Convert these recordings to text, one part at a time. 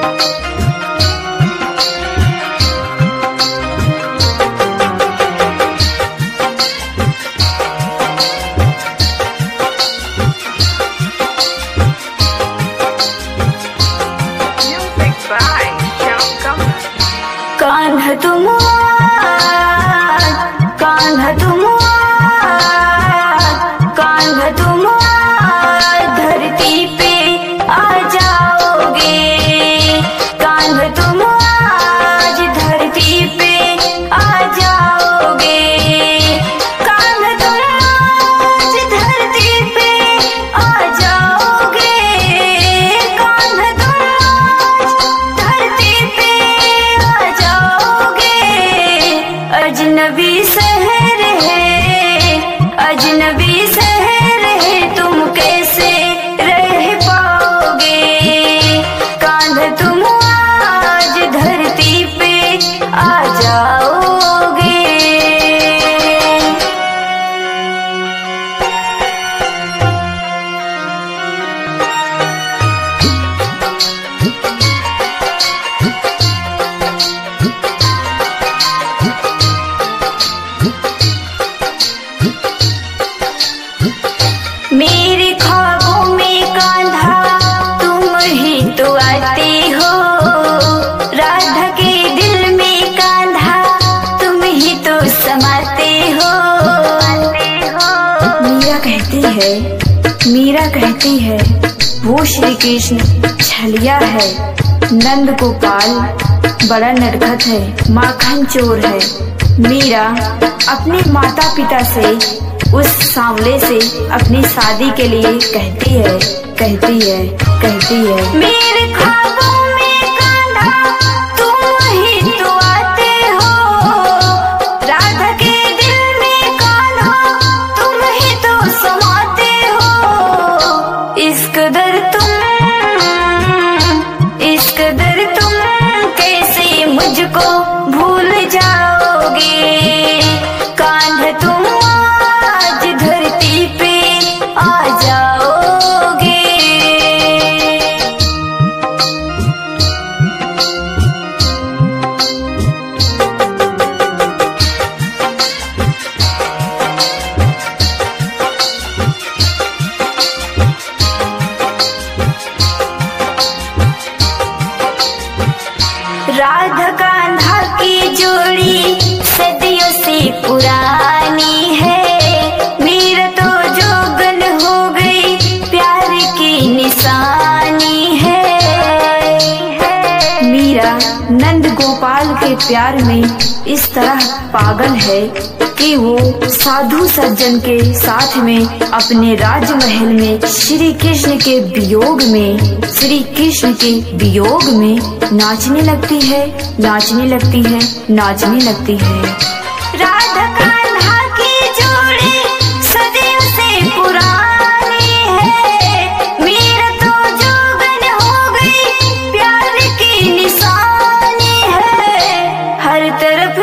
कान्हा तुम कान्हा तुम कान्हा तुम धरती पे आ जाओगे। कान्हा तुम आज धरती पे आ जाओगे। कान्हा तुम आज धरती पे आ जाओगे। कान्हा तुम आज धरती पे आ जाओगे। अजनबी शहर है, अजनबी शहर है, तुम कैसे रह पाओगे। कान्हा तुम आज धरती पे आ जाओगे। मेरे ख्वाबों में कान्हा तुम ही तो आते हो। राधा के दिल में कान्हा तुम ही तो समाते हो। मीरा कहती है वो श्री कृष्ण छलिया है। नंद गोपाल बड़ा नटखट है, माखन चोर है। मीरा अपने माता पिता से, उस सांवले से अपनी शादी के लिए कहती है मेरे ख्वाबों में कान्हा तुम ही तो आते हो। राधा के दिल में कान्हा तुम ही तो समाते हो। इस कदर तुम कैसे मुझको भूल जाओगे। कान्हा तुम आज धरती पे आ जाओगे। राधा कान्हा की जोड़ी सदियों से पुरानी है। मीरा तो जोगन हो गई, प्यार की निशानी है। मीरा नंद गोपाल के प्यार में इस तरह पागल है कि वो साधु सज्जन के साथ में अपने राजमहल में श्री कृष्ण के वियोग में नाचने लगती है। राधा कान्हा की जोड़ी सदियों से पुरानी है। मीरा तो जोगन हो गई, प्यार की निशानी है। हर तरफ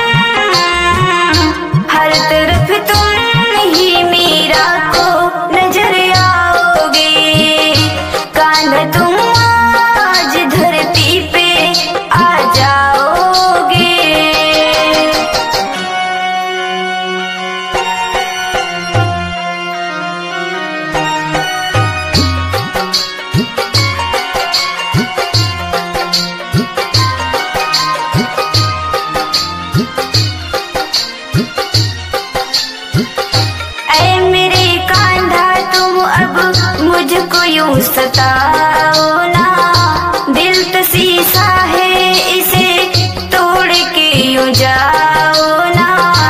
तुम ही मीरा को नजर आओगे। कान्हा तुम आज धरती पे आ जाओगे। ऐ मेरे कान्हा तुम अब मुझको यूं सताओ ना। दिल तो शीशा है, इसे तोड़ के यूं जाओ ना।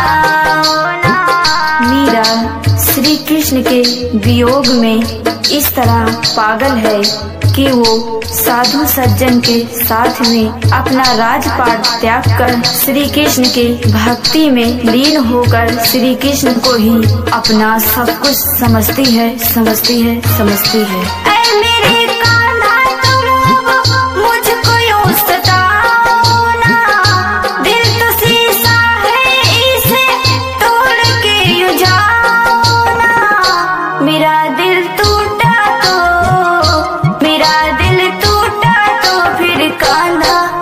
मीरा श्री कृष्ण के वियोग में इस तरह पागल है कि वो साधु सज्जन के साथ में अपना राजपाट त्याग कर श्री कृष्ण के भक्ति में लीन होकर श्री कृष्ण को ही अपना सब कुछ समझती है। ऐ मेरे कान्हा तुम अब मुझको यूं सताओ ना। दिल तो शीशा है, इसे तोड़ के यूं जाओ ना। मेरा दिल टूटा तो फिर बांधा